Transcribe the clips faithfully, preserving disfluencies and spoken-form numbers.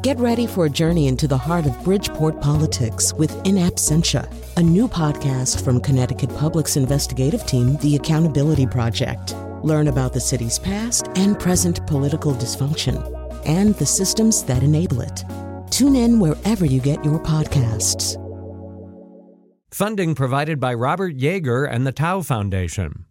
Get ready for a journey into the heart of Bridgeport politics with In Absentia, a new podcast from Connecticut Public's investigative team, The Accountability Project. Learn about the city's past and present political dysfunction and the systems that enable it. Tune in wherever you get your podcasts. Funding provided by Robert Yeager and the Tau Foundation.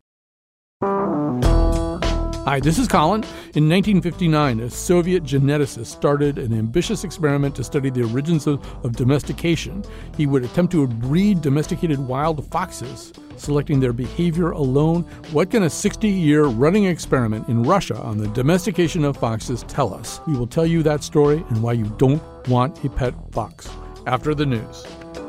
Hi, this is Colin. In nineteen fifty-nine, a Soviet geneticist started an ambitious experiment to study the origins of, of domestication. He would attempt to breed domesticated wild foxes, selecting their behavior alone. What can a sixty-year running experiment in Russia on the domestication of foxes tell us? We will tell you that story and why you don't want a pet fox after the news.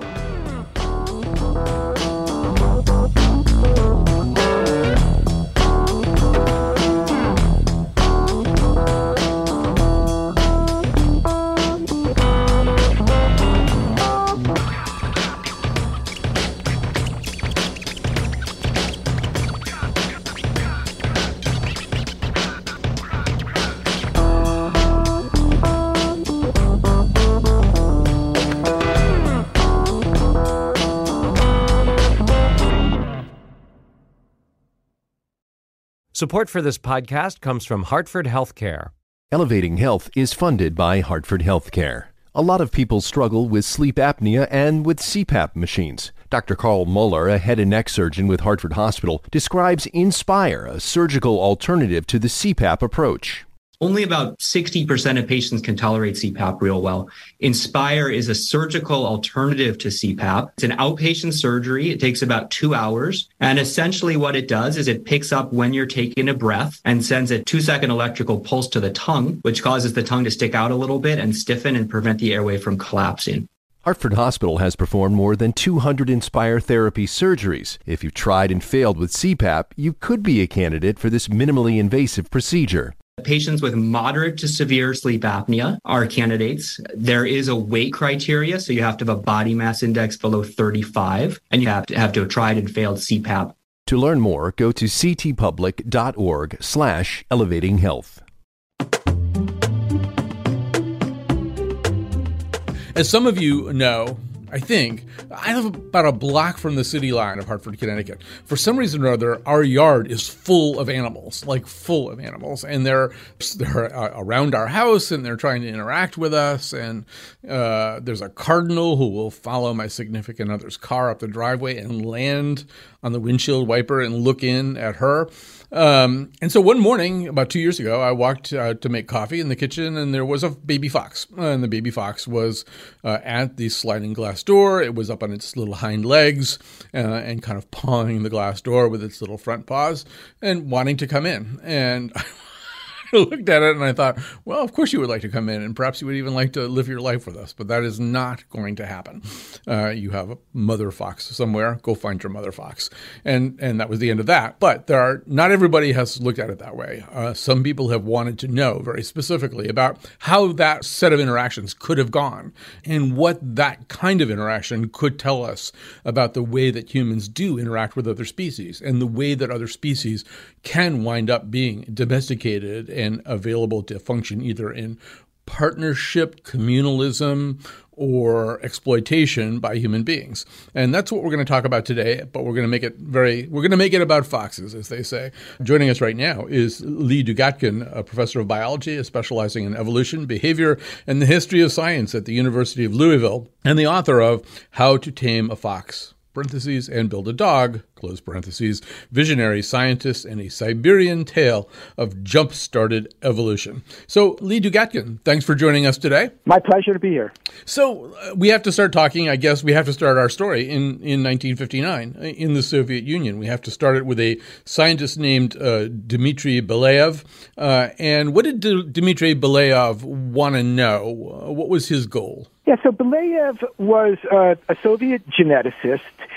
Support for this podcast comes from Hartford Healthcare. Elevating Health is funded by Hartford Healthcare. A lot of people struggle with sleep apnea and with C PAP machines. Doctor Carl Muller, a head and neck surgeon with Hartford Hospital, describes Inspire, a surgical alternative to the C PAP approach. Only about sixty percent of patients can tolerate C PAP real well. Inspire is a surgical alternative to C PAP. It's an outpatient surgery. It takes about two hours. And essentially what it does is it picks up when you're taking a breath and sends a two-second electrical pulse to the tongue, which causes the tongue to stick out a little bit and stiffen and prevent the airway from collapsing. Hartford Hospital has performed more than two hundred Inspire therapy surgeries. If you've tried and failed with C PAP, you could be a candidate for this minimally invasive procedure. Patients with moderate to severe sleep apnea are candidates. There is a weight criteria, so you have to have a body mass index below thirty-five, and you have to have to have tried and failed C PAP. To learn more, go to ctpublic.org slash elevating health. As some of you know, I think, I live about a block from the city line of Hartford, Connecticut. For some reason or other, our yard is full of animals, like full of animals. And they're, they're around our house and they're trying to interact with us. And uh, there's a cardinal who will follow my significant other's car up the driveway and land on the windshield wiper and look in at her. Um, and so one morning, about two years ago, I walked uh, to make coffee in the kitchen, and there was a baby fox. And the baby fox was uh, at the sliding glass door. It was up on its little hind legs uh, and kind of pawing the glass door with its little front paws and wanting to come in. And I looked at it and I thought, well, of course you would like to come in, and perhaps you would even like to live your life with us, but that is not going to happen. Uh, you have a mother fox somewhere. Go find your mother fox. And and that was the end of that. But there are not everybody has looked at it that way. Uh, some people have wanted to know very specifically about how that set of interactions could have gone and what that kind of interaction could tell us about the way that humans do interact with other species and the way that other species can wind up being domesticated and available to function either in partnership, communalism, or exploitation by human beings. And that's what we're going to talk about today, but we're going to make it very, we're going to make it about foxes, as they say. Joining us right now is Lee Dugatkin, a professor of biology specializing in evolution, behavior, and the history of science at the University of Louisville, and the author of How to Tame a Fox, parentheses, and Build a Dog, close parentheses, visionary scientist and a Siberian tale of jump-started evolution. So, Lee Dugatkin, thanks for joining us today. My pleasure to be here. So, uh, we have to start talking, I guess we have to start our story in, in nineteen fifty-nine, in the Soviet Union. We have to start it with a scientist named uh, Dmitry Belyaev. Uh, and what did D- Dmitry Belyaev want to know? Uh, what was his goal? Yeah, so Belyaev was uh, a Soviet geneticist,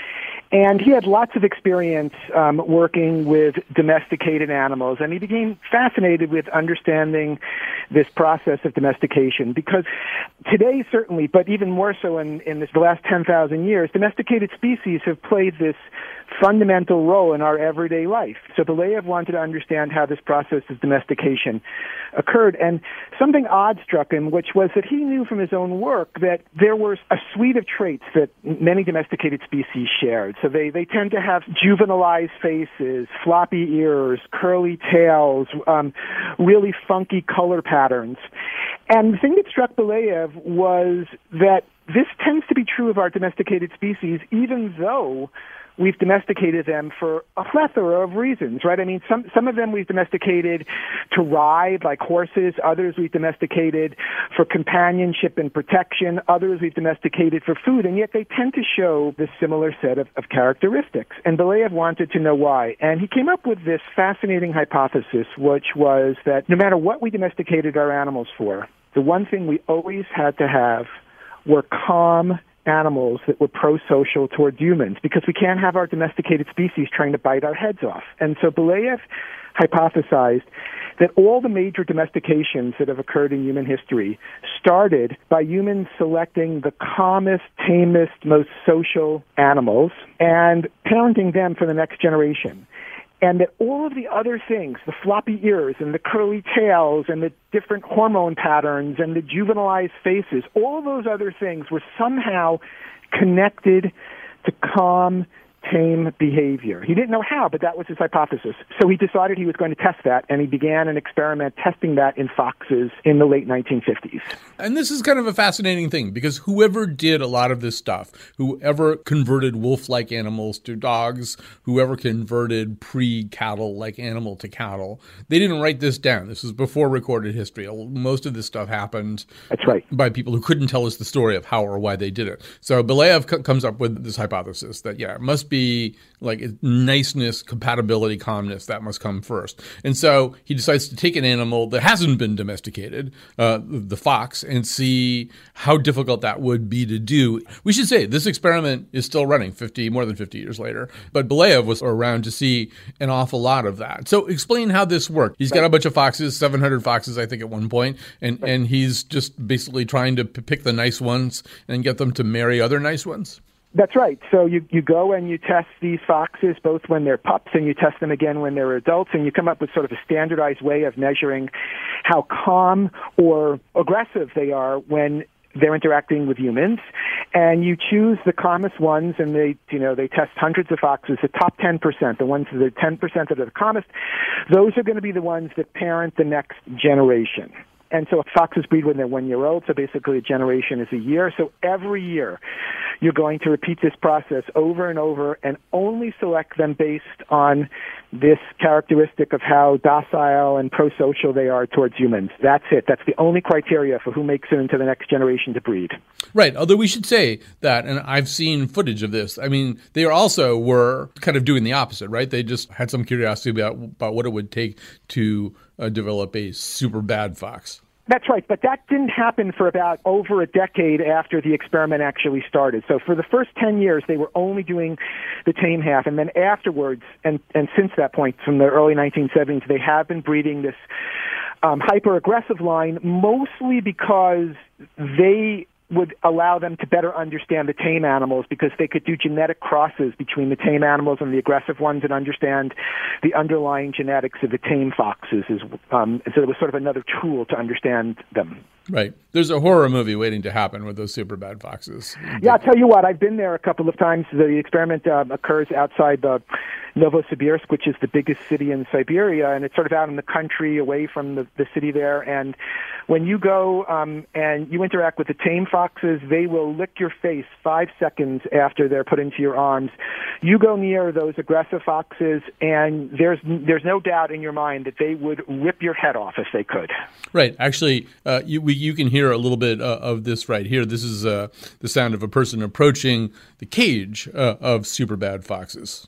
And he had lots of experience um, working with domesticated animals, and he became fascinated with understanding this process of domestication because today, certainly, but even more so in, in this, the last ten thousand years, domesticated species have played this fundamental role in our everyday life. So Belyaev wanted to understand how this process of domestication occurred, and something odd struck him, which was that he knew from his own work that there were a suite of traits that many domesticated species shared. So they, they tend to have juvenilized faces, floppy ears, curly tails, um, really funky color patterns. And the thing that struck Belyaev was that this tends to be true of our domesticated species, even though we've domesticated them for a plethora of reasons, right? I mean, some some of them we've domesticated to ride, like horses. Others we've domesticated for companionship and protection. Others we've domesticated for food, and yet they tend to show this similar set of, of characteristics. And Belyaev wanted to know why. And he came up with this fascinating hypothesis, which was that no matter what we domesticated our animals for, the one thing we always had to have were calm animals that were pro-social towards humans, because we can't have our domesticated species trying to bite our heads off. And so Belyaev hypothesized that all the major domestications that have occurred in human history started by humans selecting the calmest, tamest, most social animals and parenting them for the next generation. And that all of the other things, the floppy ears and the curly tails and the different hormone patterns and the juvenilized faces, all of those other things were somehow connected to calm, tame behavior. He didn't know how, but that was his hypothesis. So he decided he was going to test that, and he began an experiment testing that in foxes in the late nineteen fifties. And this is kind of a fascinating thing, because whoever did a lot of this stuff, whoever converted wolf-like animals to dogs, whoever converted pre-cattle-like animal to cattle, they didn't write this down. This was before recorded history. Most of this stuff happened That's right. by people who couldn't tell us the story of how or why they did it. So Belyaev c- comes up with this hypothesis that, yeah, it must be Be like niceness, compatibility, calmness, that must come first. And so he decides to take an animal that hasn't been domesticated, uh, the fox, and see how difficult that would be to do. We should say this experiment is still running fifty, more than fifty years later, but Belyaev was around to see an awful lot of that. So explain how this worked. He's got a bunch of foxes, seven hundred foxes, I think, at one point, and, and he's just basically trying to p- pick the nice ones and get them to marry other nice ones. That's right. So you, you go and you test these foxes both when they're pups and you test them again when they're adults, and you come up with sort of a standardized way of measuring how calm or aggressive they are when they're interacting with humans. And you choose the calmest ones, and they, you know, they test hundreds of foxes. The top ten percent, the ones that are ten percent that are the calmest, those are going to be the ones that parent the next generation. And so foxes breed when they're one year old, so basically a generation is a year. So every year you're going to repeat this process over and over and only select them based on this characteristic of how docile and pro-social they are towards humans. That's it. That's the only criteria for who makes it into the next generation to breed. Right. Although we should say that, and I've seen footage of this, I mean, they also were kind of doing the opposite, right? They just had some curiosity about, about what it would take to uh, develop a super bad fox. That's right, but that didn't happen for about over a decade after the experiment actually started. So for the first ten years, they were only doing the tame half, and then afterwards, and, and since that point, from the early nineteen seventies, they have been breeding this um, hyper-aggressive line, mostly because they would allow them to better understand the tame animals, because they could do genetic crosses between the tame animals and the aggressive ones and understand the underlying genetics of the tame foxes. Is, um, so it was sort of another tool to understand them. Right. There's a horror movie waiting to happen with those super bad foxes. Yeah, I'll tell you what, I've been there a couple of times. The experiment um, occurs outside the Novosibirsk, which is the biggest city in Siberia, and it's sort of out in the country away from the, the city there. And when you go um, and you interact with the tame foxes, they will lick your face five seconds after they're put into your arms. You go near those aggressive foxes, and there's there's no doubt in your mind that they would rip your head off if they could. Right. Actually, uh, you, we, you can hear a little bit uh, of this right here. This is uh, the sound of a person approaching the cage uh, of super bad foxes.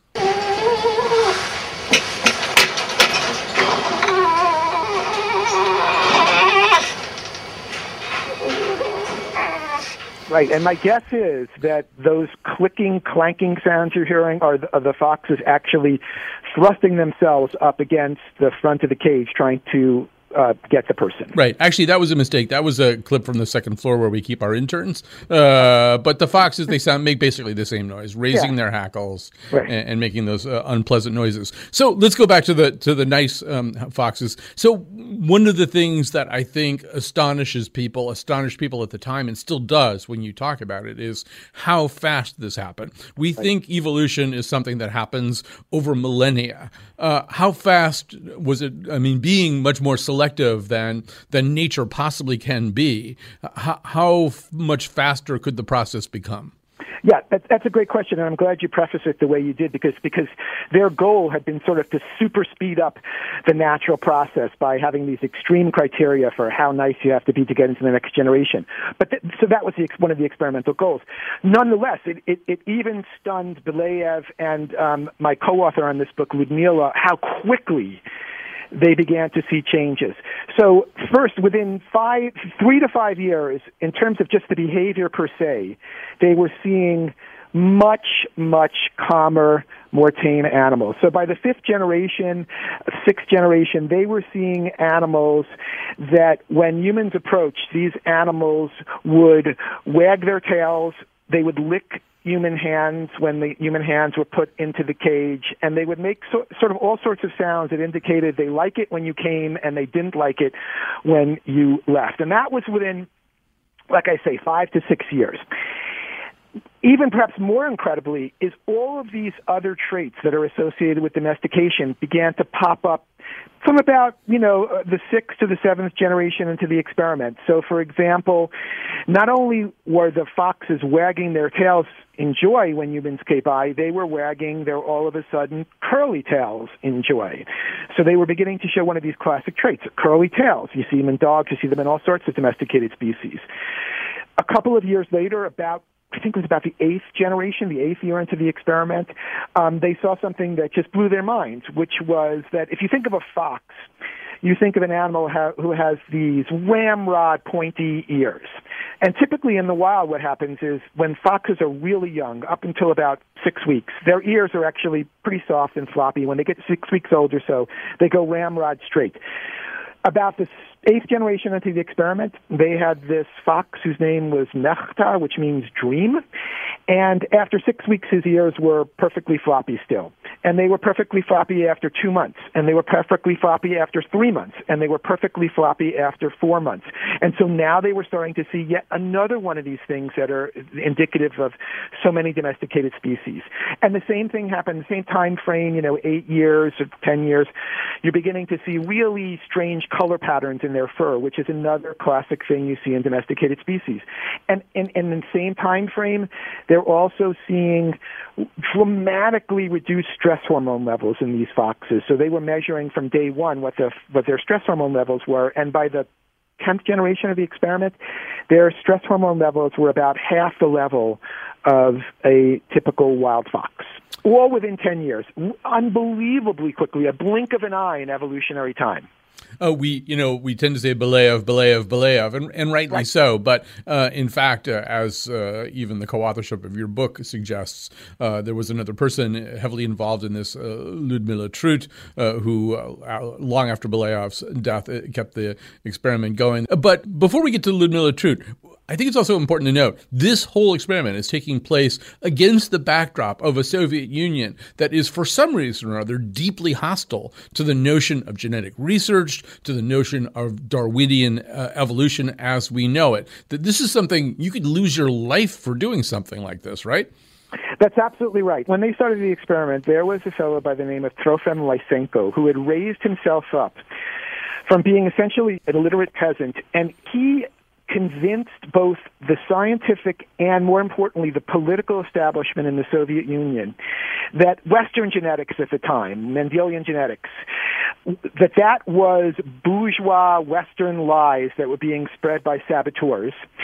Right, and my guess is that those clicking, clanking sounds you're hearing are the, are the foxes actually thrusting themselves up against the front of the cage, trying to Uh, get the person. Right. Actually, that was a mistake. That was a clip from the second floor where we keep our interns. Uh, but the foxes, they sound make basically the same noise, raising yeah. their hackles right. and, and making those uh, unpleasant noises. So let's go back to the to the nice um, foxes. So one of the things that I think astonishes people, astonished people at the time, and still does when you talk about it, is how fast this happened. We right. think evolution is something that happens over millennia. Uh, how fast was it? I mean, being much more selective than than nature possibly can be, how, how f- much faster could the process become? Yeah, that, that's a great question, and I'm glad you preface it the way you did, because because their goal had been sort of to super speed up the natural process by having these extreme criteria for how nice you have to be to get into the next generation. But th- so that was the, one of the experimental goals. Nonetheless, it, it, it even stunned Belyaev and um, my co-author on this book, Ludmila, how quickly they began to see changes. So first, within five, three to five years, in terms of just the behavior per se, they were seeing much, much calmer, more tame animals. So by the fifth generation, sixth generation, they were seeing animals that when humans approached, these animals would wag their tails, they would lick human hands when the human hands were put into the cage, and they would make so, sort of all sorts of sounds that indicated they like it when you came and they didn't like it when you left. And that was within, like I say, five to six years. Even perhaps more incredibly is all of these other traits that are associated with domestication began to pop up from about, you know, the sixth to the seventh generation into the experiment. So, for example, not only were the foxes wagging their tails in joy when humans came by, they were wagging their all of a sudden curly tails in joy. So they were beginning to show one of these classic traits, curly tails. You see them in dogs, you see them in all sorts of domesticated species. A couple of years later, about I think it was about the eighth generation, the eighth year into the experiment, um, they saw something that just blew their minds, which was that if you think of a fox, you think of an animal ha- who has these ramrod pointy ears. And typically in the wild what happens is when foxes are really young, up until about six weeks, their ears are actually pretty soft and floppy. When they get six weeks old or so, they go ramrod straight. About the eighth generation into the experiment, they had this fox whose name was Nechta, which means dream. And after six weeks, his ears were perfectly floppy still. And they were perfectly floppy after two months. And they were perfectly floppy after three months. And they were perfectly floppy after four months. And so now they were starting to see yet another one of these things that are indicative of so many domesticated species. And the same thing happened, the same time frame, you know, eight years or ten years. You're beginning to see really strange color patterns in their fur, which is another classic thing you see in domesticated species. And, and, and in the same time frame, they're also seeing dramatically reduced stress hormone levels in these foxes. So they were measuring from day one what the what their stress hormone levels were, and by the tenth generation of the experiment, their stress hormone levels were about half the level of a typical wild fox. All within ten years. Unbelievably quickly, a blink of an eye in evolutionary time. Oh, we, you know, we tend to say Belyaev, Belyaev, Belyaev, and, and rightly right. so. But uh, in fact, uh, as uh, even the co-authorship of your book suggests, uh, there was another person heavily involved in this, uh, Ludmila Trut, uh, who uh, long after Belyev's death kept the experiment going. But before we get to Ludmila Trut, I think it's also important to note this whole experiment is taking place against the backdrop of a Soviet Union that is, for some reason or other, deeply hostile to the notion of genetic research, to the notion of Darwinian uh, evolution as we know it. That this is something you could lose your life for doing something like this, right? That's absolutely right. When they started the experiment, there was a fellow by the name of Trofim Lysenko who had raised himself up from being essentially an illiterate peasant, and he convinced both the scientific and, more importantly, the political establishment in the Soviet Union that Western genetics at the time, Mendelian genetics, that that was bourgeois Western lies that were being spread by saboteurs,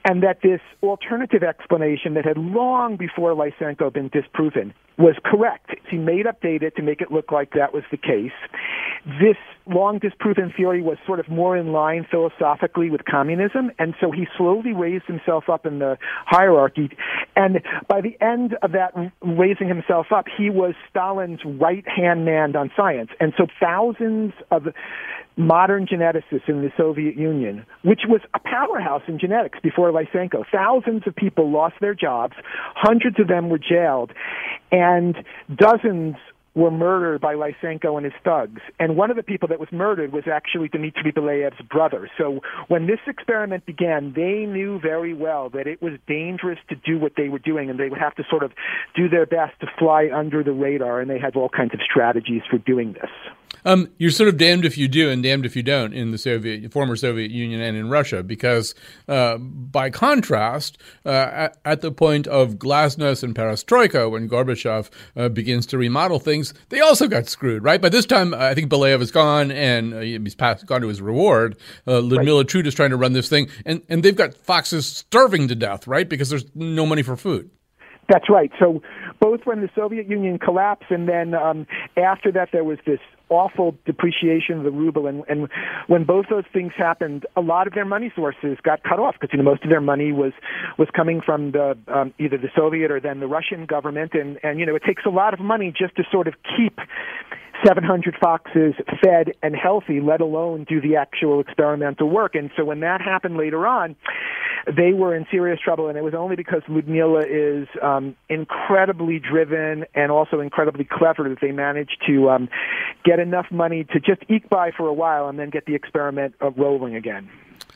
and that this alternative explanation that had long before Lysenko been disproven was correct. He made up data to make it look like that was the case. This long disproven theory was sort of more in line philosophically with communism, and so he slowly raised himself up in the hierarchy. And by the end of that raising himself up, he was Stalin's right-hand man on science. And so thousands of modern geneticists in the Soviet Union, which was a powerhouse in genetics before Lysenko, thousands of people lost their jobs, hundreds of them were jailed, and dozens were murdered by Lysenko and his thugs. And one of the people that was murdered was actually Dmitry Belayev's brother. So when this experiment began, they knew very well that it was dangerous to do what they were doing, and they would have to sort of do their best to fly under the radar, and they had all kinds of strategies for doing this. Um, you're sort of damned if you do and damned if you don't in the Soviet, former Soviet Union and in Russia, because uh, by contrast, uh, at, at the point of glasnost and perestroika, when Gorbachev uh, begins to remodel things, they also got screwed, right? By this time, I think Belayev is gone and uh, he's passed, gone to his reward. Uh, Lyudmila right. Trut is trying to run this thing, and, and they've got foxes starving to death, right? Because there's no money for food. That's right. So both when the Soviet Union collapsed and then um, after that there was this awful depreciation of the ruble, and, and when both those things happened, a lot of their money sources got cut off because you know most of their money was was coming from the um, either the Soviet or then the Russian government, and and you know it takes a lot of money just to sort of keep seven hundred foxes fed and healthy, let alone do the actual experimental work. And so when that happened later on, they were in serious trouble, and it was only because Lyudmila is um, incredibly driven and also incredibly clever that they managed to um, get enough money to just eke by for a while and then get the experiment uh, rolling again.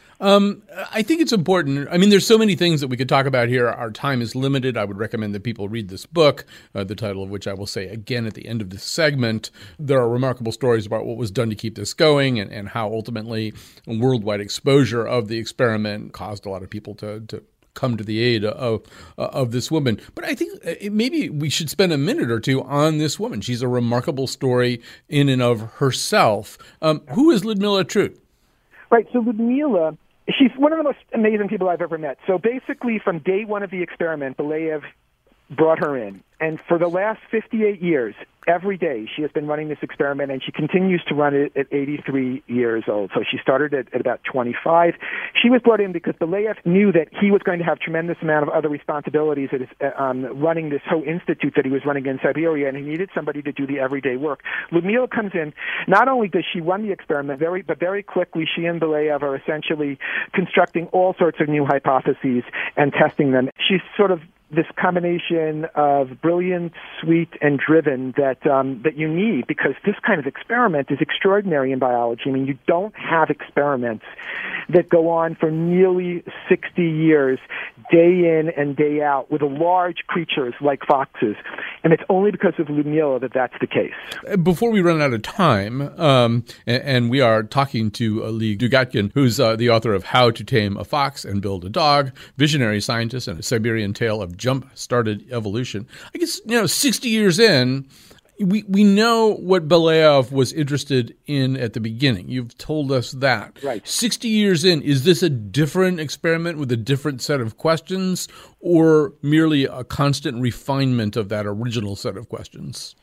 Um, I think it's important. I mean, there's so many things that we could talk about here. Our time is limited. I would recommend that people read this book, uh, the title of which I will say again at the end of this segment. There are remarkable stories about what was done to keep this going and, and how ultimately worldwide exposure of the experiment caused a lot of people to, to come to the aid of of this woman. But I think it, maybe we should spend a minute or two on this woman. She's a remarkable story in and of herself. Um, who is Lyudmila Trut? Right, so Lyudmila, she's one of the most amazing people I've ever met. So basically, from day one of the experiment, Belayev brought her in. And for the last fifty-eight years, every day she has been running this experiment, and she continues to run it at eighty-three years old. So she started at, at about twenty-five. She was brought in because Belayev knew that he was going to have tremendous amount of other responsibilities at his, uh, um, running this whole institute that he was running in Siberia, and he needed somebody to do the everyday work. Lyudmila comes in. Not only does she run the experiment, very but very quickly she and Belayev are essentially constructing all sorts of new hypotheses and testing them. She's sort of this combination of brilliant, sweet, and driven that um, that you need, because this kind of experiment is extraordinary in biology. I mean, you don't have experiments that go on for nearly sixty years, day in and day out, with large creatures like foxes. And it's only because of Lyudmila that that's the case. Before we run out of time, um, and, and we are talking to uh, Lee Dugatkin, who's uh, the author of How to Tame a Fox and Build a Dog, visionary scientist and a Siberian tale of jump-started evolution. I guess, you know, sixty years in, we, we know what Belayev was interested in at the beginning. You've told us that. Right. sixty years in, is this a different experiment with a different set of questions, or merely a constant refinement of that original set of questions?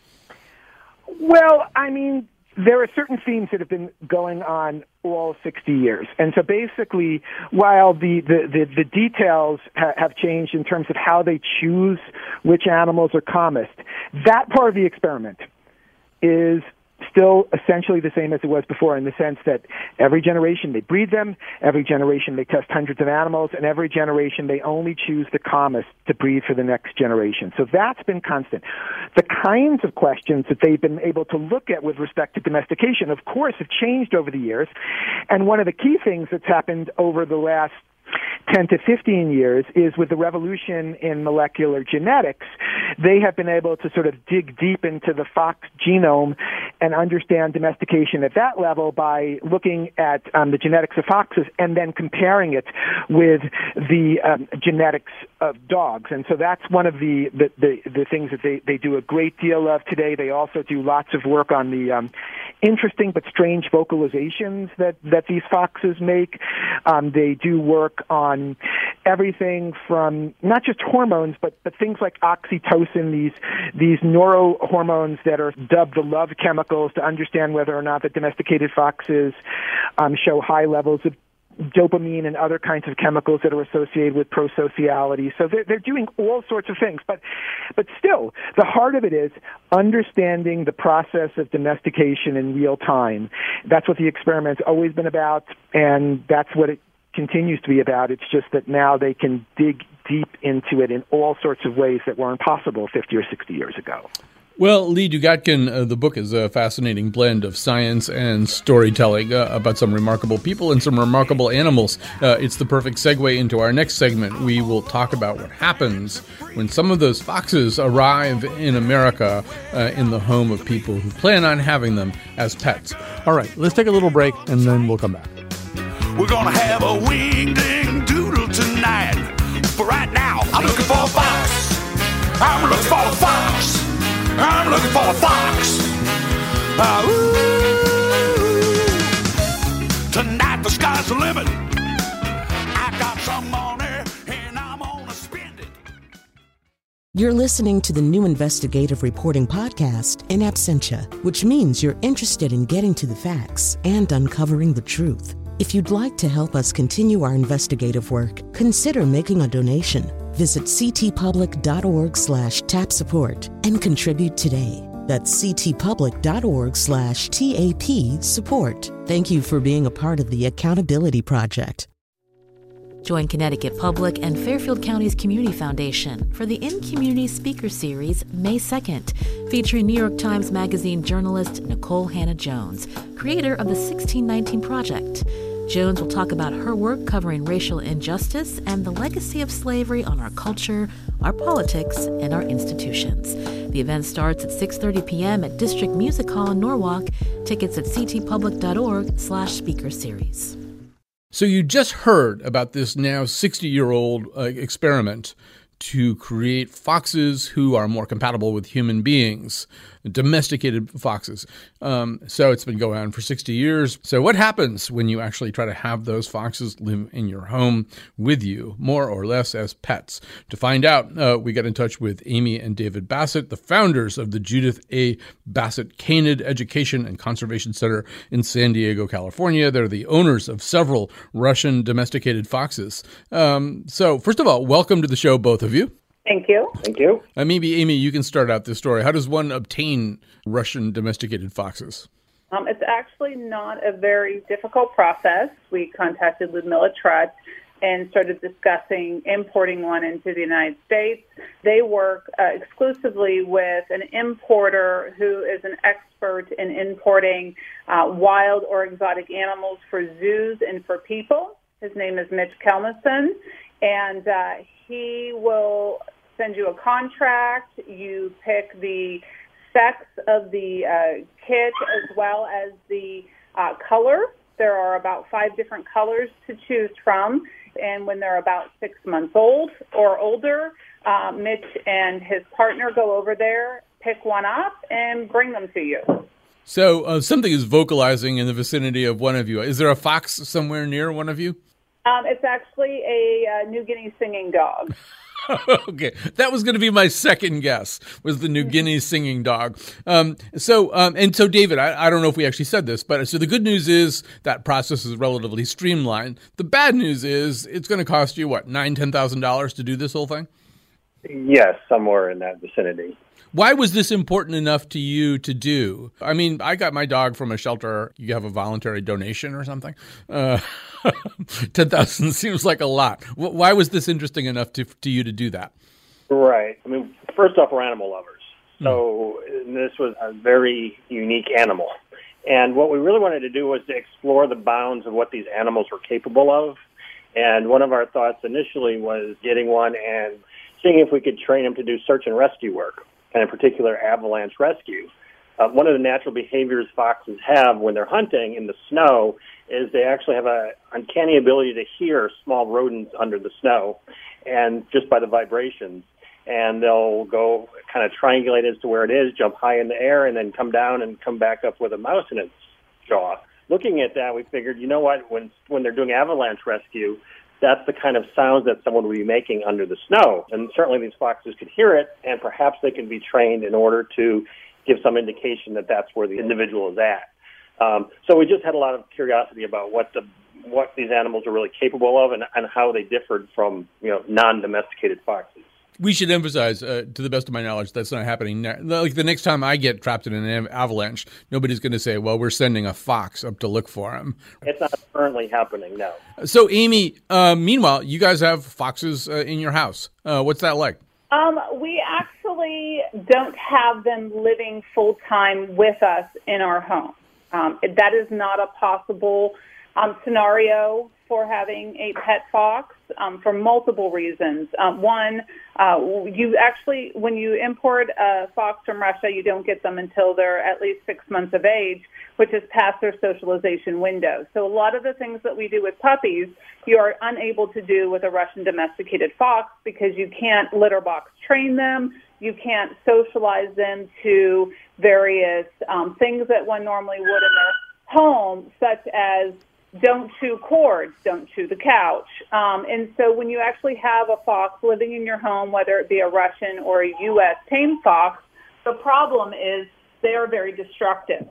Well, I mean, there are certain themes that have been going on all sixty years. And so basically, while the, the, the, the details ha- have changed in terms of how they choose which animals are calmest, that part of the experiment is still essentially the same as it was before, in the sense that every generation they breed them, every generation they test hundreds of animals, and every generation they only choose the calmest to breed for the next generation. So that's been constant. The kinds of questions that they've been able to look at with respect to domestication, of course, have changed over the years. And one of the key things that's happened over the last ten to fifteen years is with the revolution in molecular genetics, they have been able to sort of dig deep into the fox genome and understand domestication at that level by looking at um, the genetics of foxes and then comparing it with the um, genetics of dogs. And so that's one of the, the, the, the things that they, they do a great deal of today. They also do lots of work on the um, interesting but strange vocalizations that, that these foxes make. Um, they do work on everything from not just hormones, but, but things like oxytocin, these these neurohormones that are dubbed the love chemicals, to understand whether or not the domesticated foxes um, show high levels of dopamine and other kinds of chemicals that are associated with prosociality. So they're, they're doing all sorts of things. But but still, the heart of it is understanding the process of domestication in real time. That's what the experiment's always been about, and that's what it continues to be about. It's just that now they can dig deep into it in all sorts of ways that weren't possible fifty or sixty years ago. Well, Lee Dugatkin, uh, the book is a fascinating blend of science and storytelling uh, about some remarkable people and some remarkable animals. Uh, it's the perfect segue into our next segment. We will talk about what happens when some of those foxes arrive in America uh, in the home of people who plan on having them as pets. All right, let's take a little break, and then we'll come back. We're gonna have a wing-ding-doodle tonight. But right now, I'm looking for a fox. I'm looking for a fox. I'm looking for a fox. Ah, ooh. Tonight the sky's the limit. I got some money and I'm gonna spend it. You're listening to the new investigative reporting podcast, In Absentia, which means you're interested in getting to the facts and uncovering the truth. If you'd like to help us continue our investigative work, consider making a donation. Visit ctpublic.org slash tap support and contribute today. That's ctpublic.org slash TAP support. Thank you for being a part of the Accountability Project. Join Connecticut Public and Fairfield County's Community Foundation for the In Community Speaker Series May second, featuring New York Times Magazine journalist Nicole Hannah-Jones, creator of the sixteen nineteen Project. Jones will talk about her work covering racial injustice and the legacy of slavery on our culture, our politics, and our institutions. The event starts at six thirty p.m. at District Music Hall in Norwalk. Tickets at ctpublic.org slash speaker series. So you just heard about this now sixty-year-old uh, experiment to create foxes who are more compatible with human beings, domesticated foxes. Um, so it's been going on for sixty years. So what happens when you actually try to have those foxes live in your home with you, more or less as pets? To find out, uh, we got in touch with Amy and David Bassett, the founders of the Judith A. Bassett Koenig Education and Conservation Center in San Diego, California. They're the owners of several Russian domesticated foxes. Um, so first of all, welcome to the show, both of you. Thank you. Thank you. Uh, maybe, Amy, you can start out this story. How does one obtain Russian domesticated foxes? Um, it's actually not a very difficult process. We contacted Ludmilla Trut and started discussing importing one into the United States. They work uh, exclusively with an importer who is an expert in importing uh, wild or exotic animals for zoos and for people. His name is Mitch Kelmison, and uh, he will send you a contract. You pick the sex of the uh, kit as well as the uh, color. There are about five different colors to choose from. And when they're about six months old or older, uh, Mitch and his partner go over there, pick one up, and bring them to you. So uh, something is vocalizing in the vicinity of one of you. Is there a fox somewhere near one of you? Um, it's actually a uh, New Guinea singing dog. Okay, that was going to be my second guess, was the New Guinea singing dog. Um, so, um, and so, David, I, I don't know if we actually said this, but so the good news is that process is relatively streamlined. The bad news is it's going to cost you, what, nine thousand dollars, ten thousand dollars to do this whole thing? Yes, somewhere in that vicinity. Why was this important enough to you to do? I mean, I got my dog from a shelter. You have a voluntary donation or something? Uh, ten thousand dollars seems like a lot. Why was this interesting enough to, to you to do that? Right. I mean, first off, we're animal lovers. So mm. this was a very unique animal. And what we really wanted to do was to explore the bounds of what these animals were capable of. And one of our thoughts initially was getting one and seeing if we could train him to do search and rescue work, and in particular avalanche rescue. Uh, one of the natural behaviors foxes have when they're hunting in the snow is they actually have an uncanny ability to hear small rodents under the snow, and just by the vibrations. And they'll go kind of triangulate as to where it is, jump high in the air, and then come down and come back up with a mouse in its jaw. Looking at that, we figured, you know what, when when they're doing avalanche rescue, that's the kind of sounds that someone would be making under the snow. And certainly these foxes could hear it, and perhaps they can be trained in order to give some indication that that's where the individual is at. Um, so we just had a lot of curiosity about what the what these animals are really capable of and, and how they differed from, you know, non-domesticated foxes. We should emphasize, uh, to the best of my knowledge, that's not happening. Like the next time I get trapped in an avalanche, nobody's going to say, well, we're sending a fox up to look for him. It's not currently happening, no. So, Amy, uh, meanwhile, you guys have foxes uh, in your house. Uh, what's that like? Um, we actually don't have them living full-time with us in our home. Um, that is not a possible um, scenario for having a pet fox um, for multiple reasons. Um, one, uh, you actually, when you import a fox from Russia, you don't get them until they're at least six months of age, which is past their socialization window. So a lot of the things that we do with puppies, you are unable to do with a Russian domesticated fox because you can't litter box train them. You can't socialize them to various um, things that one normally would in their home, such as don't chew cords, don't chew the couch. Um, and so when you actually have a fox living in your home, whether it be a Russian or a U S tame fox, the problem is they are very destructive.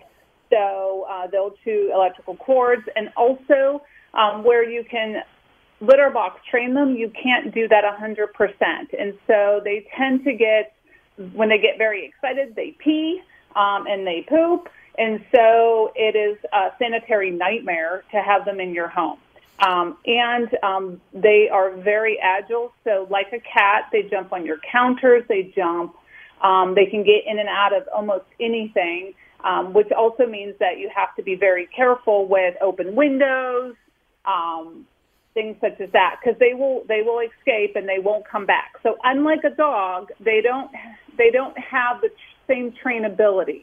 So uh, they'll chew electrical cords, and also um, where you can litter box train them, you can't do that one hundred percent. And so they tend to get, when they get very excited, they pee um, and they poop. And so it is a sanitary nightmare to have them in your home. Um, and um, they are very agile. So like a cat, they jump on your counters, they jump, um, they can get in and out of almost anything, um, which also means that you have to be very careful with open windows, um, things such as that, because they will they will escape and they won't come back. So unlike a dog, they don't they don't have the same trainability.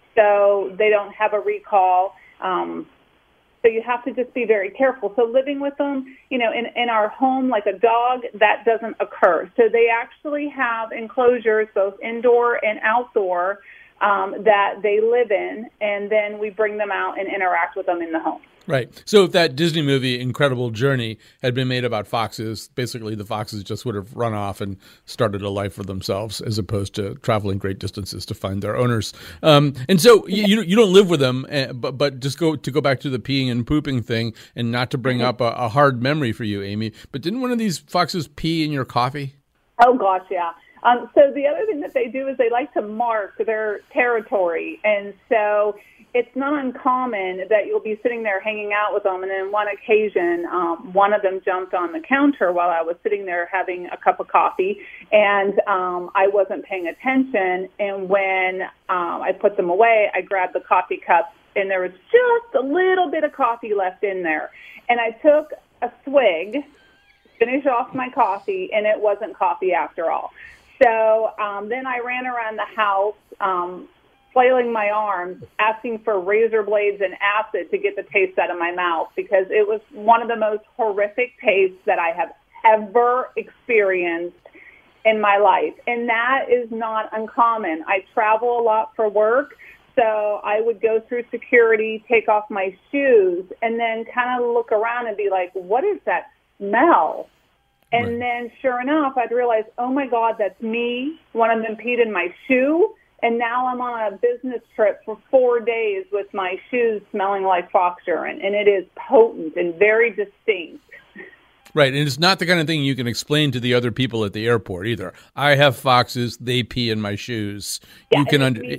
So they don't have a recall. Um, so you have to just be very careful. So living with them, you know, in, in our home like a dog, that doesn't occur. So they actually have enclosures, both indoor and outdoor, um, that they live in, and then we bring them out and interact with them in the home. Right. So if that Disney movie, Incredible Journey, had been made about foxes, basically the foxes just would have run off and started a life for themselves as opposed to traveling great distances to find their owners. Um, and so you you don't live with them, uh, but, but just go to go back to the peeing and pooping thing, and not to bring up a, a hard memory for you, Amy, but didn't one of these foxes pee in your coffee? Oh, gosh, yeah. Um, so the other thing that they do is they like to mark their territory. And so it's not uncommon that you'll be sitting there hanging out with them. And on one occasion, um, one of them jumped on the counter while I was sitting there having a cup of coffee. And um, I wasn't paying attention. And when um, I put them away, I grabbed the coffee cup, and there was just a little bit of coffee left in there. And I took a swig, finish off my coffee, and it wasn't coffee after all. So um, then I ran around the house, um, flailing my arms, asking for razor blades and acid to get the taste out of my mouth, because it was one of the most horrific tastes that I have ever experienced in my life. And that is not uncommon. I travel a lot for work, so I would go through security, take off my shoes, and then kind of look around and be like, what is that smell? And right. then, sure enough, I'd realize, oh, my God, that's me. One of them peed in my shoe, and now I'm on a business trip for four days with my shoes smelling like fox urine, and it is potent and very distinct. Right, and it's not the kind of thing you can explain to the other people at the airport either. I have foxes, they pee in my shoes. Yeah, you can under.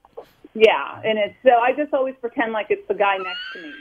Yeah, and it's so I just always pretend like it's the guy next to me.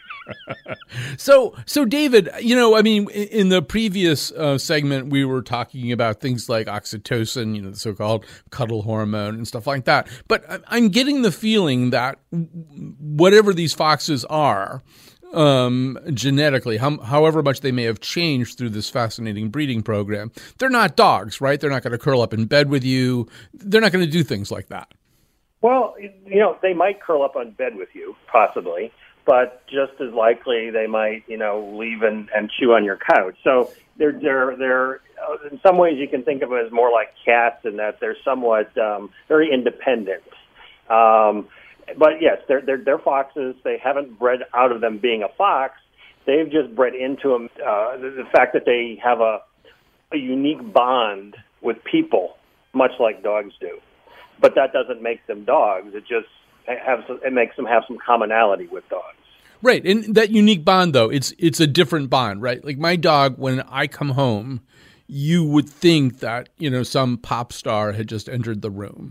so, so David, you know, I mean, in the previous uh, segment, we were talking about things like oxytocin, you know, the so-called cuddle hormone and stuff like that. But I'm getting the feeling that whatever these foxes are, um, genetically, how, however much they may have changed through this fascinating breeding program, they're not dogs, right? They're not going to curl up in bed with you. They're not going to do things like that. Well, you know, they might curl up on bed with you, possibly. But just as likely, they might, you know, leave and, and chew on your couch. So they're they're they're in some ways you can think of it as more like cats in that they're somewhat um, very independent. Um, but yes, they're they're they're foxes. They haven't bred out of them being a fox, they've just bred into them uh, the, the fact that they have a, a unique bond with people, much like dogs do. But that doesn't make them dogs. It just have some, it makes them have some commonality with dogs. Right, and that unique bond, though, it's it's a different bond, right? Like my dog, when I come home, you would think that, you know, some pop star had just entered the room,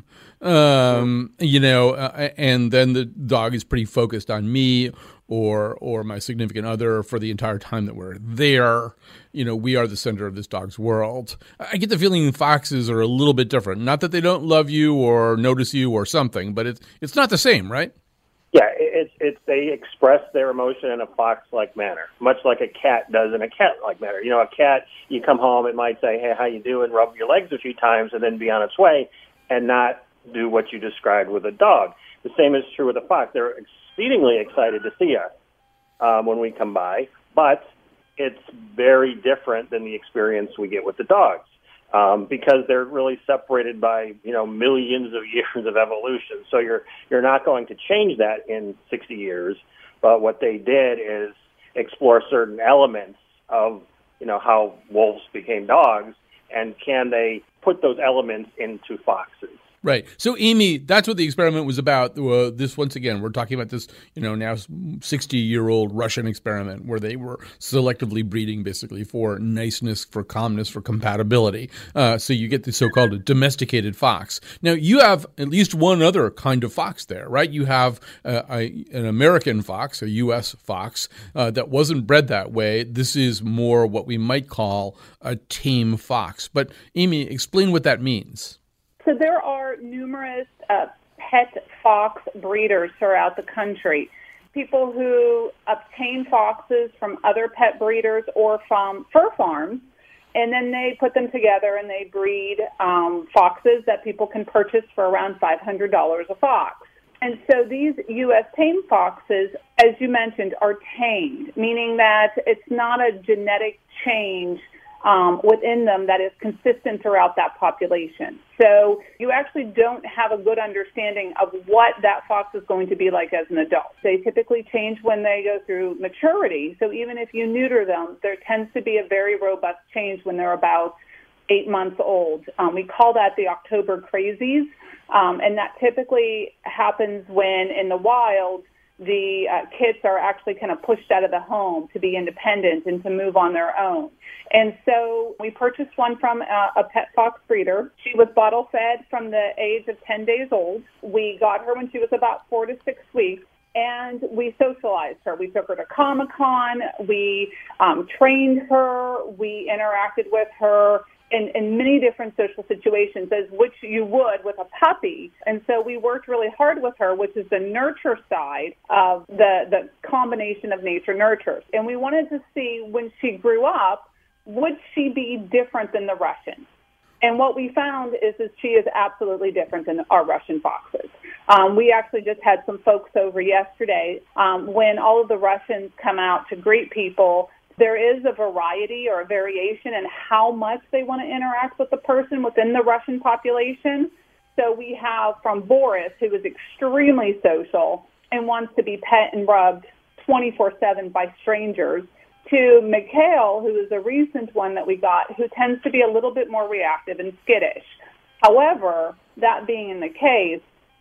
um, you know, uh, and then the dog is pretty focused on me or or my significant other for the entire time that we're there. You know, we are the center of this dog's world. I get the feeling foxes are a little bit different. Not that they don't love you or notice you or something, but it's it's not the same, right? Yeah, it's it's they express their emotion in a fox-like manner, much like a cat does in a cat-like manner. You know, a cat, you come home, it might say, "Hey, how you doing?" Rub your legs a few times, and then be on its way, and not do what you described with a dog. The same is true with a fox. They're exceedingly excited to see us um, when we come by, but it's very different than the experience we get with the dogs. Um, because they're really separated by, you know, millions of years of evolution. So you're you're not going to change that in sixty years. But what they did is explore certain elements of, you know, how wolves became dogs, and can they put those elements into foxes? Right. So, Amy, that's what the experiment was about. Uh, this, once again, we're talking about this, you know, now sixty-year-old Russian experiment where they were selectively breeding, basically, for niceness, for calmness, for compatibility. Uh, so you get the so-called domesticated fox. Now, you have at least one other kind of fox there, right? You have uh, a, an American fox, a U S fox, uh, that wasn't bred that way. This is more what we might call a tame fox. But, Amy, explain what that means. So there are numerous uh, pet fox breeders throughout the country. People who obtain foxes from other pet breeders or from fur farms, and then they put them together and they breed um, foxes that people can purchase for around five hundred dollars a fox. And so these U S tame foxes, as you mentioned, are tamed, meaning that it's not a genetic change Um, within them that is consistent throughout that population. So you actually don't have a good understanding of what that fox is going to be like as an adult. They typically change when they go through maturity. So even if you neuter them, there tends to be a very robust change when they're about eight months old. Um, we call that the October crazies, um, and that typically happens when in the wild the uh, kids are actually kind of pushed out of the home to be independent and to move on their own. And so we purchased one from a, a pet fox breeder. She was bottle fed from the age of ten days old. We got her when she was about four to six weeks, and we socialized her. We took her to Comic-Con. We um, trained her. We interacted with her in, in many different social situations, as which you would with a puppy. And so we worked really hard with her, which is the nurture side of the, the combination of nature-nurture. And we wanted to see when she grew up, would she be different than the Russian? And what we found is that she is absolutely different than our Russian foxes. Um, we actually just had some folks over yesterday. Um, when all of the Russians come out to greet people, there is a variety or a variation in how much they want to interact with the person within the Russian population. So we have from Boris, who is extremely social and wants to be pet and rubbed twenty-four seven by strangers, to Mikhail, who is a recent one that we got, who tends to be a little bit more reactive and skittish. However, that being in the case,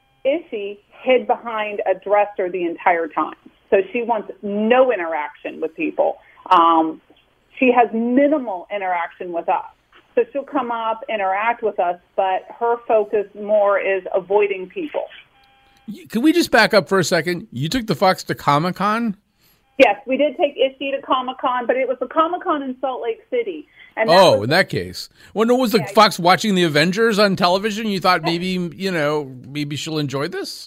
Ishi hid behind a dresser the entire time. So she wants no interaction with people. Um, she has minimal interaction with us. So she'll come up, interact with us, but her focus more is avoiding people. Can we just back up for a second? You took the fox to Comic-Con? Yes, we did take Ishi to Comic-Con, but it was a Comic-Con in Salt Lake City. And oh, was, in that case. Well, no, was the yeah, fox watching the Avengers on television? You thought maybe, you know, maybe she'll enjoy this?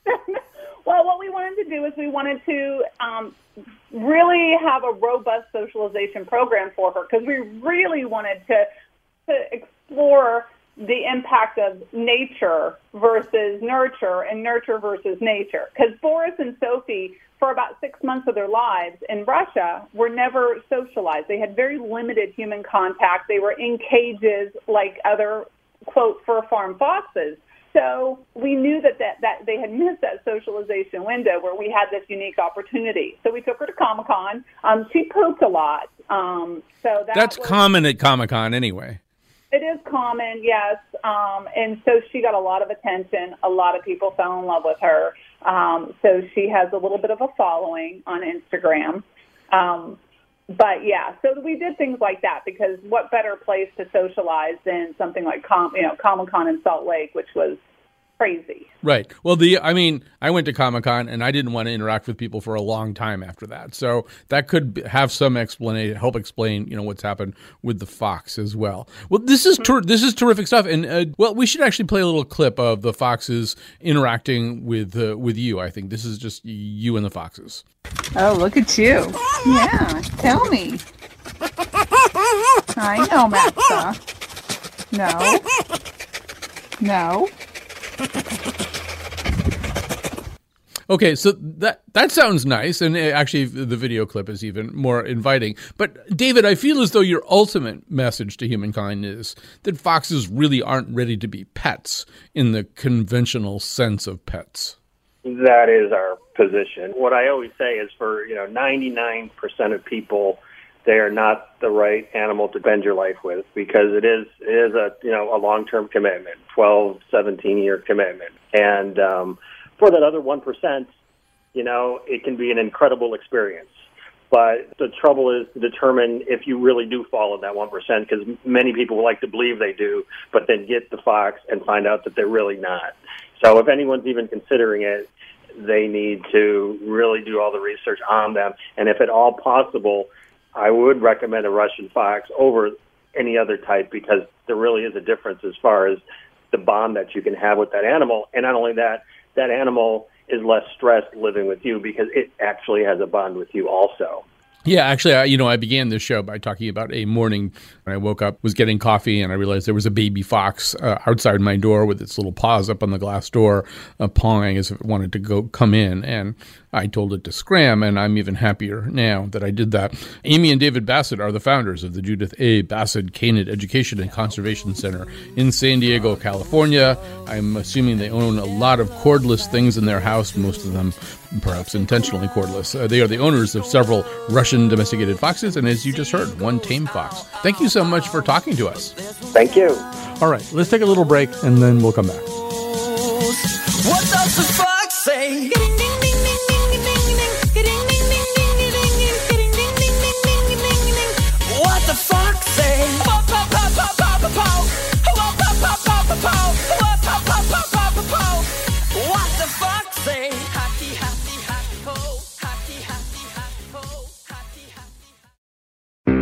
Well, what we wanted to do is we wanted to um, really have a robust socialization program for her, because we really wanted to to explore the impact of nature versus nurture and nurture versus nature. Because Boris and Sophie, for about six months of their lives in Russia, were never socialized. They had very limited human contact. They were in cages like other, quote, fur farm foxes. So we knew that, that, that they had missed that socialization window where we had this unique opportunity. So we took her to Comic-Con. Um, she pooped a lot. Um, so that That's was, common at Comic-Con anyway. It is common, yes. Um, and so she got a lot of attention. A lot of people fell in love with her. Um, so she has a little bit of a following on Instagram. Um, but, yeah, so we did things like that because what better place to socialize than something like Com- you know, Comic-Con in Salt Lake, which was crazy. Right. Well, the I mean, I went to Comic-Con and I didn't want to interact with people for a long time after that. So that could have some explanation, help explain, you know, what's happened with the fox as well. Well, this is ter- this is terrific stuff. And uh, well, we should actually play a little clip of the foxes interacting with uh, with you. I think this is just you and the foxes. Oh, look at you. Yeah, tell me. I know, Matza. No. No. Okay, so that that sounds nice, and actually the video clip is even more inviting. But David, I feel as though your ultimate message to humankind is that foxes really aren't ready to be pets in the conventional sense of pets. That is our position. What I always say is for, you know, ninety-nine percent of people, they are not the right animal to spend your life with because it is it is a, you know, a long-term commitment, twelve, seventeen-year commitment. And um, for that other one percent, you know, it can be an incredible experience. But the trouble is to determine if you really do fall in that one percent because many people like to believe they do, but then get the fox and find out that they're really not. So if anyone's even considering it, they need to really do all the research on them. And if at all possible, I would recommend a Russian fox over any other type because there really is a difference as far as the bond that you can have with that animal. And not only that, that animal is less stressed living with you because it actually has a bond with you also. Yeah, actually, I, you know, I began this show by talking about a morning when I woke up, was getting coffee, and I realized there was a baby fox uh, outside my door with its little paws up on the glass door, uh, pawing as if it wanted to go come in. And I told it to scram, and I'm even happier now that I did that. Amy and David Bassett are the founders of the Judith A. Bassett Canid Education and Conservation Center in San Diego, California. I'm assuming they own a lot of cordless things in their house, most of them perhaps intentionally cordless. Uh, they are the owners of several Russian domesticated foxes, and as you just heard, one tame fox. Thank you so much for talking to us. Thank you. All right, let's take a little break, and then we'll come back. What does the fox say? What the fox say? What the fox say? Happy, happy, happy, ho. Happy, happy, happy, ho. Happy, happy.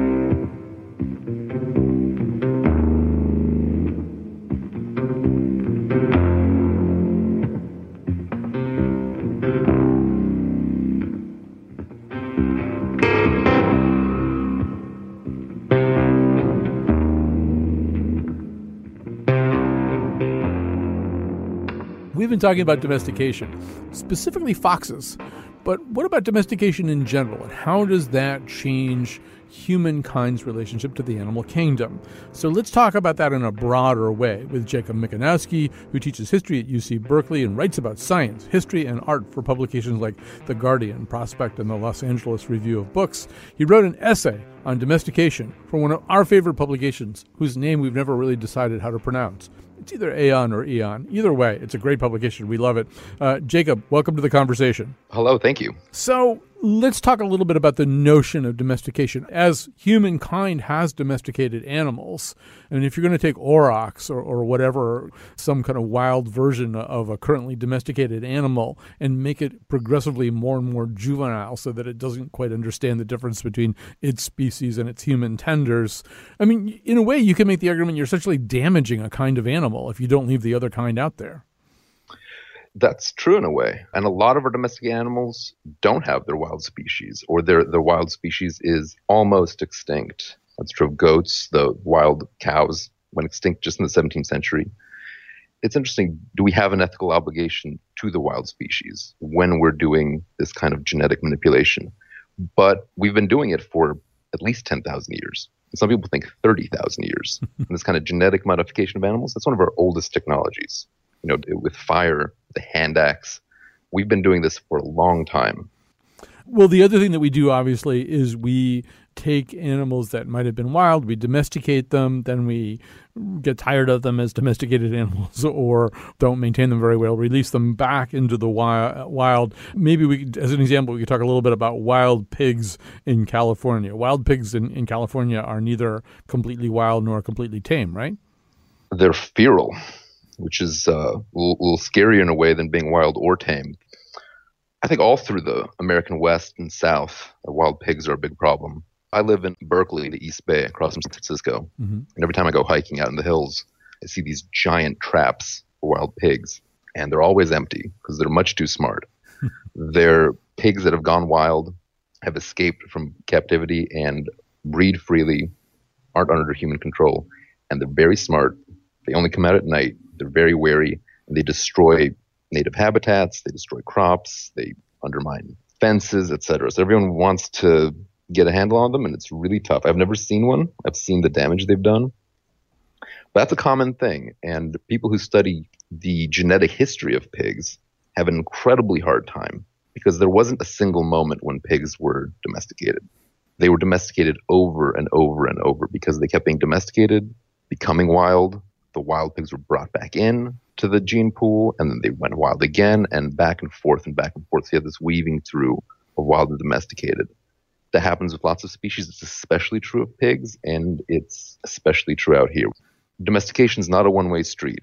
We've been talking about domestication, specifically foxes, but what about domestication in general, and how does that change humankind's relationship to the animal kingdom? So let's talk about that in a broader way with Jacob Mikanowski, who teaches history at U C Berkeley and writes about science, history, and art for publications like The Guardian, Prospect, and the Los Angeles Review of Books. He wrote an essay on domestication for one of our favorite publications, whose name we've never really decided how to pronounce. It's either Aeon or Eon. Either way, it's a great publication. We love it. Uh, Jacob, welcome to the conversation. Hello, thank you. So let's talk a little bit about the notion of domestication. As humankind has domesticated animals, and if you're going to take aurochs or, or whatever, some kind of wild version of a currently domesticated animal, and make it progressively more and more juvenile so that it doesn't quite understand the difference between its species and its human tenders, I mean, in a way, you can make the argument you're essentially damaging a kind of animal if you don't leave the other kind out there. That's true in a way. And a lot of our domestic animals don't have their wild species, or their, their wild species is almost extinct. That's true of goats. The wild cows went extinct just in the seventeenth century. It's interesting. Do we have an ethical obligation to the wild species when we're doing this kind of genetic manipulation? But we've been doing it for at least ten thousand years. Some people think thirty thousand years. And this kind of genetic modification of animals, that's one of our oldest technologies. you know, with fire, the hand axe. We've been doing this for a long time. Well, the other thing that we do, obviously, is we take animals that might have been wild, we domesticate them, then we get tired of them as domesticated animals or don't maintain them very well, release them back into the wild. Maybe we, as an example, we could talk a little bit about wild pigs in California. Wild pigs in, in California are neither completely wild nor completely tame, right? They're feral, which is uh, a little, little scarier in a way than being wild or tame. I think all through the American West and South, wild pigs are a big problem. I live in Berkeley, the East Bay, across from San Francisco. Mm-hmm. And every time I go hiking out in the hills, I see these giant traps for wild pigs. And they're always empty because they're much too smart. They're pigs that have gone wild, have escaped from captivity, and breed freely, aren't under human control. And they're very smart. They only come out at night. They're very wary. And they destroy native habitats. They destroy crops. They undermine fences, et cetera. So everyone wants to get a handle on them, and it's really tough. I've never seen one. I've seen the damage they've done. But that's a common thing. And people who study the genetic history of pigs have an incredibly hard time because there wasn't a single moment when pigs were domesticated. They were domesticated over and over and over because they kept being domesticated, becoming wild. The wild pigs were brought back in to the gene pool, and then they went wild again, and back and forth and back and forth. So you have this weaving through of wild and domesticated. That happens with lots of species. It's especially true of pigs, and it's especially true out here. Domestication is not a one-way street.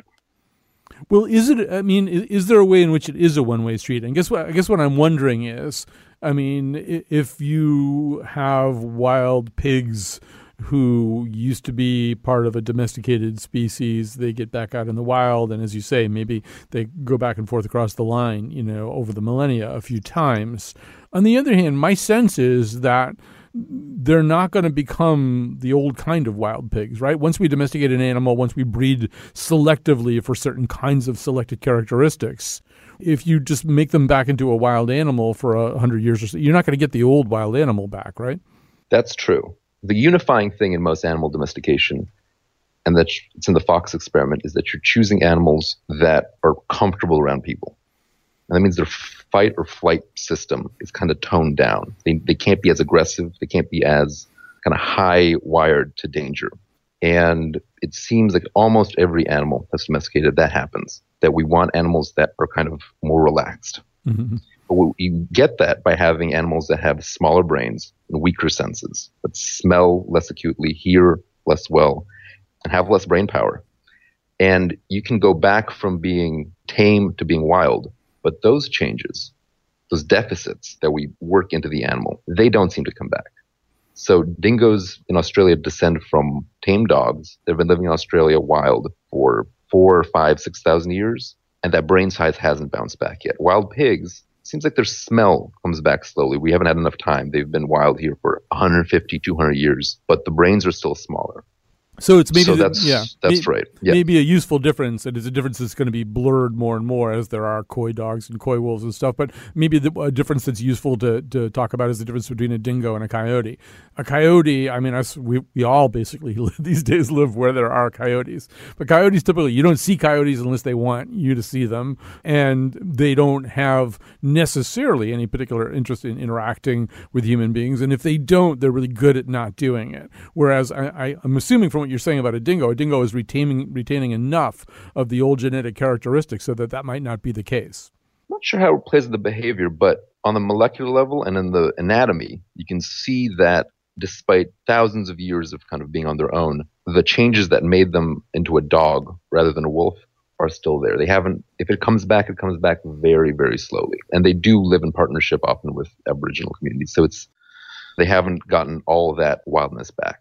Well, is it? I mean, is there a way in which it is a one-way street? And guess what? I guess what I'm wondering is, I mean, if you have wild pigs who used to be part of a domesticated species, they get back out in the wild, and as you say, maybe they go back and forth across the line, you know, over the millennia a few times. On the other hand, my sense is that they're not going to become the old kind of wild pigs, right? Once we domesticate an animal, once we breed selectively for certain kinds of selected characteristics, if you just make them back into a wild animal for a hundred years or so, you're not going to get the old wild animal back, right? That's true. The unifying thing in most animal domestication, and that it's in the fox experiment, is that you're choosing animals that are comfortable around people. And that means their fight or flight system is kind of toned down. They, they can't be as aggressive. They can't be as kind of high wired to danger. And it seems like almost every animal that's domesticated, that happens, that we want animals that are kind of more relaxed. Mm-hmm. But you get that by having animals that have smaller brains and weaker senses, that smell less acutely, hear less well, and have less brain power. And you can go back from being tame to being wild. But those changes, those deficits that we work into the animal, they don't seem to come back. So dingoes in Australia descend from tame dogs. They've been living in Australia wild for four, five, six thousand years, and that brain size hasn't bounced back yet. Wild pigs, seems like their smell comes back slowly. We haven't had enough time. They've been wild here for one hundred fifty, two hundred years, but the brains are still smaller. So it's maybe so the, that's yeah, that's may, right. Yeah. Maybe a useful difference. It is a difference that's going to be blurred more and more as there are coy dogs and coy wolves and stuff. But maybe the, a difference that's useful to, to talk about is the difference between a dingo and a coyote. A coyote, I mean, us, we we all basically live, these days live where there are coyotes. But coyotes typically, you don't see coyotes unless they want you to see them, and they don't have necessarily any particular interest in interacting with human beings. And if they don't, they're really good at not doing it. Whereas I, I, I'm assuming from what you're saying about a dingo, a dingo is retaining retaining enough of the old genetic characteristics so that that might not be the case. I'm not sure how it plays in the behavior, but on the molecular level and in the anatomy, you can see that despite thousands of years of kind of being on their own, the changes that made them into a dog rather than a wolf are still there. They haven't, if it comes back, it comes back very, very slowly. And they do live in partnership often with Aboriginal communities. So it's, they haven't gotten all of that wildness back.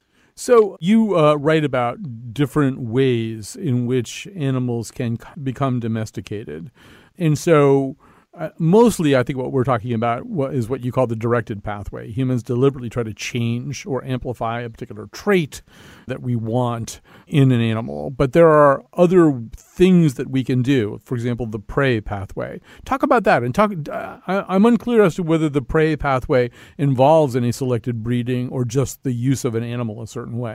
So you uh, write about different ways in which animals can become domesticated. And so uh, mostly I think what we're talking about is what you call the directed pathway. Humans deliberately try to change or amplify a particular trait that we want in an animal. But there are other things that we can do. For example, the prey pathway. Talk about that. And talk. Uh, I, I'm unclear as to whether the prey pathway involves any selected breeding or just the use of an animal a certain way.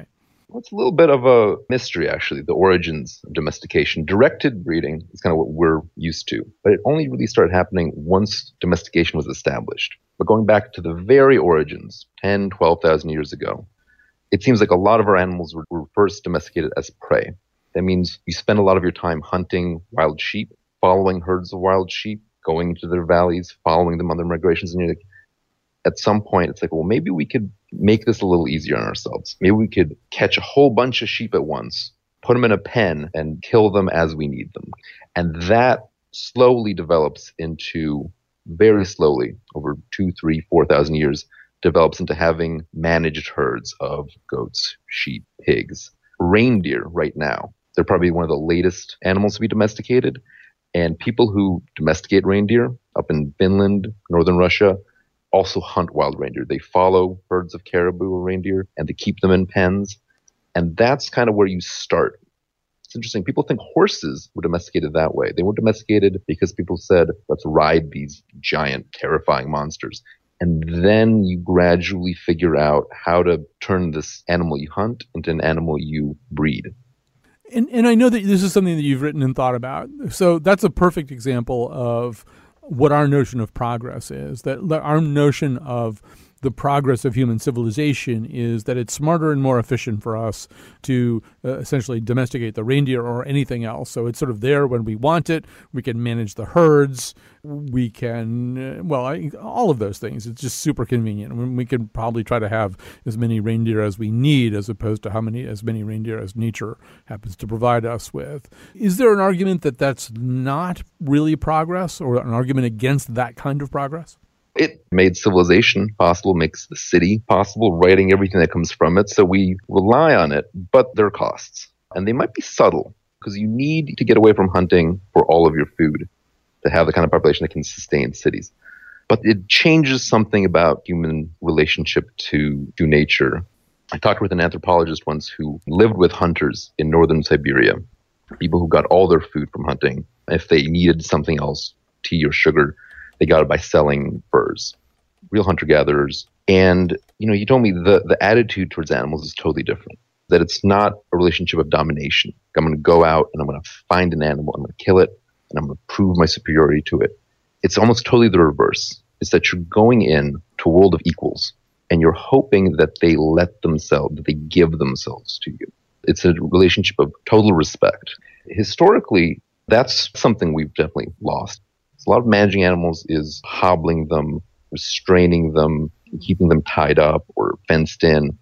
Well, it's a little bit of a mystery, actually, the origins of domestication. Directed breeding is kind of what we're used to, but it only really started happening once domestication was established. But going back to the very origins, ten, twelve thousand years ago, it seems like a lot of our animals were, were first domesticated as prey. That means you spend a lot of your time hunting wild sheep, following herds of wild sheep, going into their valleys, following them on their migrations, and you're like, at some point, it's like, well, maybe we could make this a little easier on ourselves. Maybe we could catch a whole bunch of sheep at once, put them in a pen, and kill them as we need them. And that slowly develops into, very slowly, over two, three, four thousand years, develops into having managed herds of goats, sheep, pigs, reindeer right now. They're probably one of the latest animals to be domesticated. And people who domesticate reindeer up in Finland, northern Russia, also hunt wild reindeer. They follow herds of caribou or reindeer and they keep them in pens. And that's kind of where you start. It's interesting. People think horses were domesticated that way. They were domesticated because people said, let's ride these giant, terrifying monsters. And then you gradually figure out how to turn this animal you hunt into an animal you breed. And, and I know that this is something that you've written and thought about. So that's a perfect example of what our notion of progress is, that our notion of the progress of human civilization is that it's smarter and more efficient for us to uh, essentially domesticate the reindeer or anything else. So it's sort of there when we want it. We can manage the herds. We can, uh, well, I, all of those things. It's just super convenient. I mean, we can probably try to have as many reindeer as we need as opposed to how many as many reindeer as nature happens to provide us with. Is there an argument that that's not really progress, or an argument against that kind of progress? It made civilization possible, makes the city possible, writing everything that comes from it. So we rely on it, but there are costs. And they might be subtle, because you need to get away from hunting for all of your food to have the kind of population that can sustain cities. But it changes something about human relationship to, to nature. I talked with an anthropologist once who lived with hunters in northern Siberia, people who got all their food from hunting. If they needed something else, tea or sugar, they got it by selling furs, real hunter-gatherers. And, you know, he told me the, the attitude towards animals is totally different, that it's not a relationship of domination. I'm going to go out and I'm going to find an animal, I'm going to kill it, and I'm going to prove my superiority to it. It's almost totally the reverse. It's that you're going in to a world of equals, and you're hoping that they let themselves, that they give themselves to you. It's a relationship of total respect. Historically, that's something we've definitely lost. A lot of managing animals is hobbling them, restraining them, keeping them tied up or fenced in.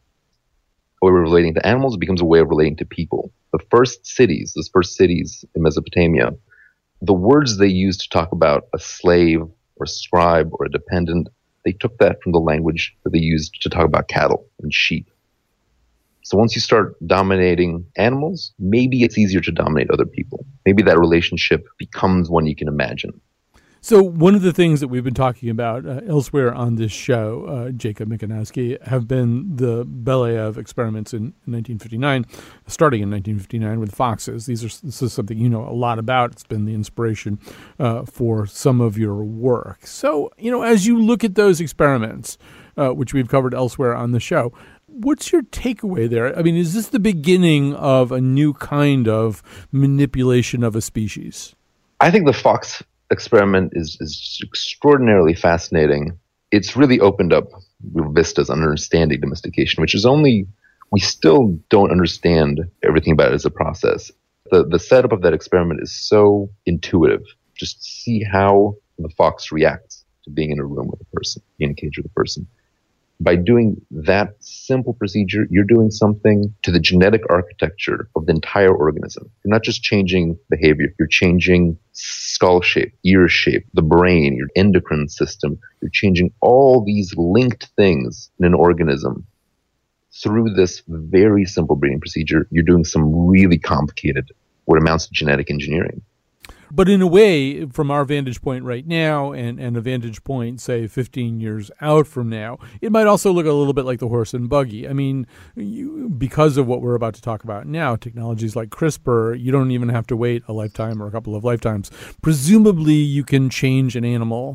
A way of relating to animals becomes a way of relating to people. The first cities, those first cities in Mesopotamia, the words they used to talk about a slave or a scribe or a dependent, they took that from the language that they used to talk about cattle and sheep. So once you start dominating animals, maybe it's easier to dominate other people. Maybe that relationship becomes one you can imagine. So one of the things that we've been talking about uh, elsewhere on this show, uh, Jacob Mikanowski, have been the Belyaev experiments in nineteen fifty-nine, starting in nineteen fifty-nine with foxes. These are this is something you know a lot about. It's been the inspiration uh, for some of your work. So, you know, as you look at those experiments, uh, which we've covered elsewhere on the show, what's your takeaway there? I mean, is this the beginning of a new kind of manipulation of a species? I think the fox experiment is, is extraordinarily fascinating. It's really opened up vistas on understanding domestication, which is only, we still don't understand everything about it as a process. The, the setup of that experiment is so intuitive. Just see how the fox reacts to being in a room with a person, being in a cage with a person. By doing that simple procedure, you're doing something to the genetic architecture of the entire organism. You're not just changing behavior, you're changing skull shape, ear shape, the brain, your endocrine system. You're changing all these linked things in an organism. Through this very simple breeding procedure, you're doing some really complicated, what amounts to genetic engineering. But in a way, from our vantage point right now and, and a vantage point, say, fifteen years out from now, it might also look a little bit like the horse and buggy. I mean, you, because of what we're about to talk about now, technologies like CRISPR, you don't even have to wait a lifetime or a couple of lifetimes. Presumably, you can change an animal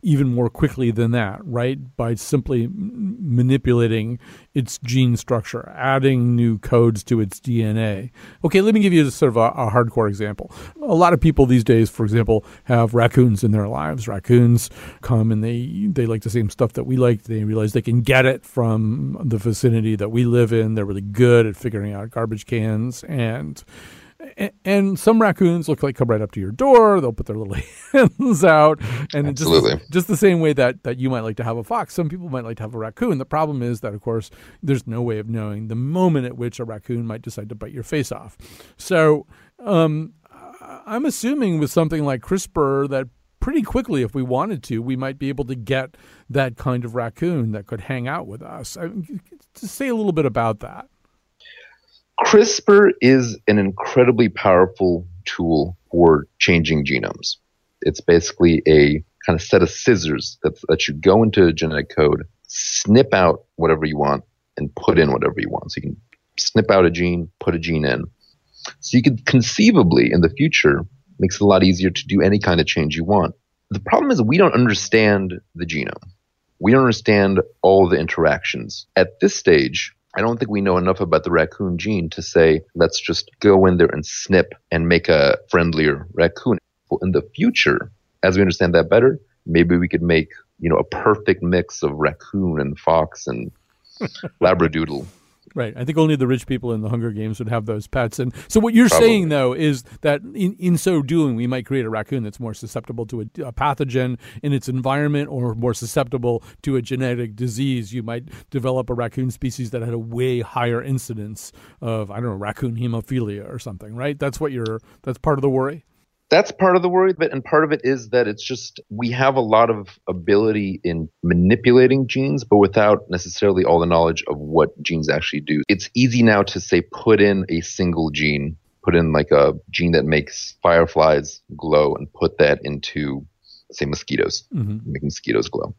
even more quickly than that, right? By simply m- manipulating its gene structure, adding new codes to its D N A. Okay, let me give you sort of a, a hardcore example. A lot of people these days, for example, have raccoons in their lives. Raccoons come and they, they like the same stuff that we like. They realize they can get it from the vicinity that we live in. They're really good at figuring out garbage cans, and And some raccoons look like come right up to your door. They'll put their little hands out. And Absolutely. just, just the same way that, that you might like to have a fox, some people might like to have a raccoon. The problem is that, of course, there's no way of knowing the moment at which a raccoon might decide to bite your face off. So um, I'm assuming with something like CRISPR that pretty quickly, if we wanted to, we might be able to get that kind of raccoon that could hang out with us. I mean, to say a little bit about that. CRISPR is an incredibly powerful tool for changing genomes. It's basically a kind of set of scissors that lets you go into genetic code, snip out whatever you want, and put in whatever you want. So you can snip out a gene, put a gene in. So you could conceivably, in the future, makes it a lot easier to do any kind of change you want. The problem is we don't understand the genome. We don't understand all the interactions. At this stage, I don't think we know enough about the raccoon gene to say, let's just go in there and snip and make a friendlier raccoon. Well, in the future, as we understand that better, maybe we could make, you know, a perfect mix of raccoon and fox and labradoodle. Right. I think only the rich people in the Hunger Games would have those pets. And so what you're Probably. saying, though, is that in, in so doing, we might create a raccoon that's more susceptible to a, a pathogen in its environment or more susceptible to a genetic disease. You might develop a raccoon species that had a way higher incidence of, I don't know, raccoon hemophilia or something, right? That's what you're, that's part of the worry? That's part of the worry, but and part of it is that it's just we have a lot of ability in manipulating genes, but without necessarily all the knowledge of what genes actually do. It's easy now to say put in a single gene, put in like a gene that makes fireflies glow and put that into, say, mosquitoes, mm-hmm. make mosquitoes glow.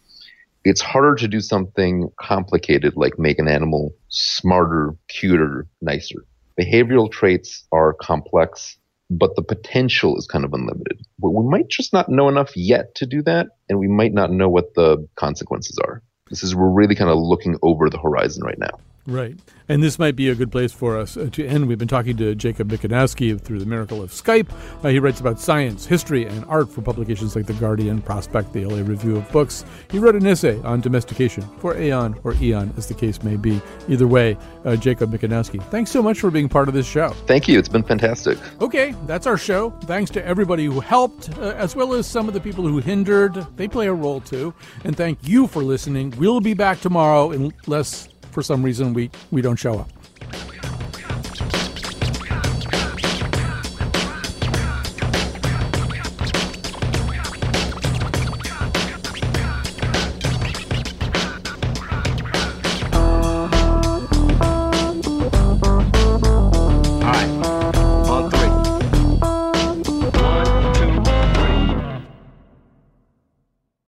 It's harder to do something complicated like make an animal smarter, cuter, nicer. Behavioral traits are complex, but the potential is kind of unlimited. But we might just not know enough yet to do that, and we might not know what the consequences are. This is, we're really kind of looking over the horizon right now. Right. And this might be a good place for us to end. We've been talking to Jacob Mikanowski through the miracle of Skype. Uh, he writes about science, history, and art for publications like The Guardian, Prospect, the L A Review of Books. He wrote an essay on domestication for Aeon or Eon, as the case may be. Either way, uh, Jacob Mikanowski, thanks so much for being part of this show. Thank you. It's been fantastic. Okay, that's our show. Thanks to everybody who helped, uh, as well as some of the people who hindered. They play a role, too. And thank you for listening. We'll be back tomorrow unless for some reason we, we don't show up.